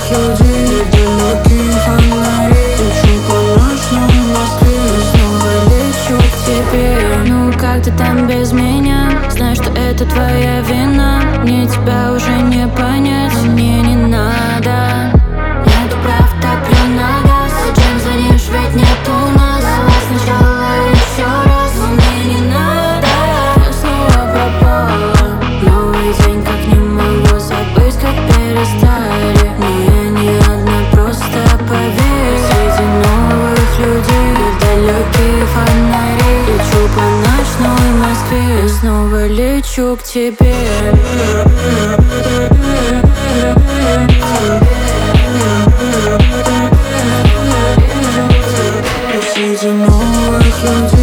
новых людей, далекие фонари. Лечу по ночной Москве, снова лечу к тебе. Ну как ты там без меня? Знаю, что это твоя вина. Мне тебя уже не понять, но мне не надо. Я ты прав, топлю на газ. Зачем звонишь, ведь нет у нас. Давай сначала еще раз, но мне не надо. Я снова пропала. Новый день, как не могу забыть, как перестали. Но я не одна, просто поверь. Среди новых людей далекие фонари. Лечу по ночной Москве, я снова лечу к тебе. Среди новых людей